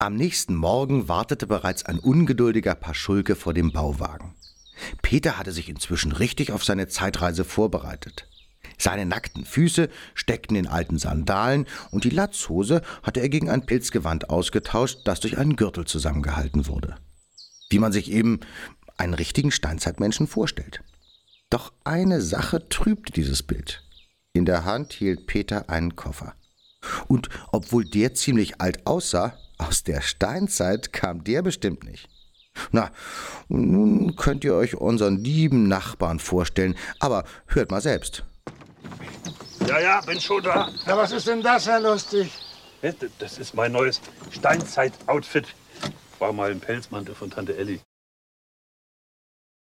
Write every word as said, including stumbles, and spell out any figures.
Am nächsten Morgen wartete bereits ein ungeduldiger Paschulke vor dem Bauwagen. Peter hatte sich inzwischen richtig auf seine Zeitreise vorbereitet. Seine nackten Füße steckten in alten Sandalen und die Latzhose hatte er gegen ein Pilzgewand ausgetauscht, das durch einen Gürtel zusammengehalten wurde. Wie man sich eben einen richtigen Steinzeitmenschen vorstellt. Doch eine Sache trübte dieses Bild. In der Hand hielt Peter einen Koffer. Und obwohl der ziemlich alt aussah, aus der Steinzeit kam der bestimmt nicht. Na, nun könnt ihr euch unseren lieben Nachbarn vorstellen, aber hört mal selbst. Ja, ja, bin schon da. Na, was ist denn das, Herr Lustig? Das ist mein neues Steinzeit-Outfit. War mal ein Pelzmantel von Tante Elli.